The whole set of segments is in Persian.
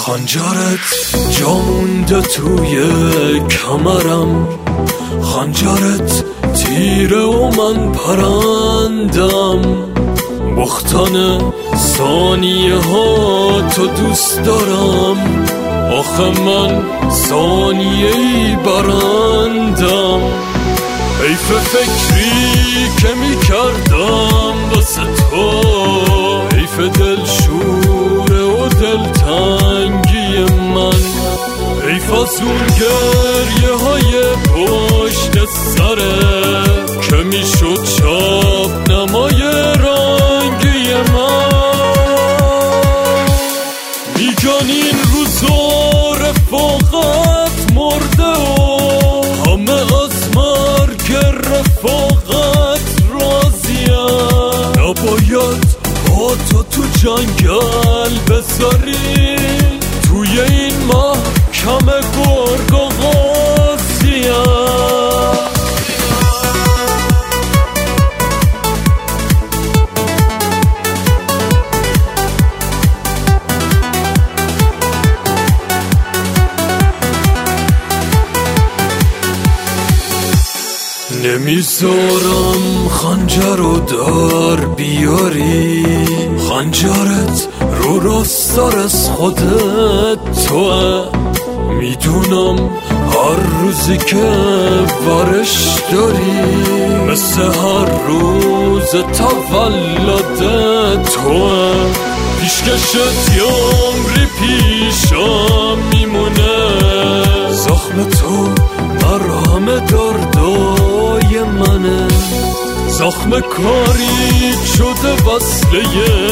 خنجرت جا مونده توی کمرم، خنجرت تیره و من پرندم. بختن ثانیه ها تو دوست دارم، آخه من ثانیه ای برندم. حیف فکری که می کردم واسه تو، حیف دلشوره و دلتنگی من، حیف از اون گریه های پشت سره که می شد شب نمای رنگی من. میگن این روزا رفاقت مرده و همه از مرگ رفاقت راضیم. نباید با تو جنگل بذاری، توی این محکمه گرگ و غازیم. نمیذارم خنجر رو در بیاری، خنجرت رو راستر از خودت توه. میدونم هر روزی که ورش داری مثل هر روز تولد توه. پیشکشت یه عمری پیشم میمونه، زخم تو مرهم دردای منه. زخم کاری شده وصله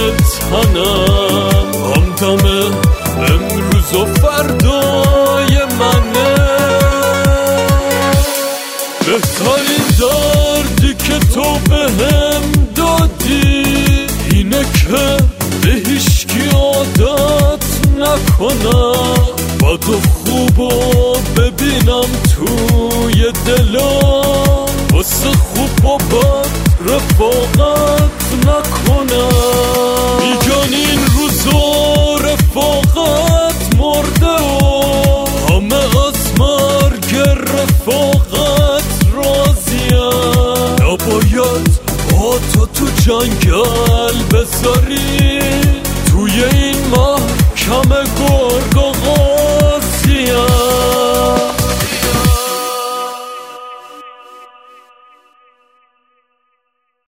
تنم، همدم امروز و فردای منه. بهترین دردی که تو بهم دادی اینه که به هیچکی عادت نکنم، بد و خوبو ببینم توی دلم، واسه خوب و بد رفاقت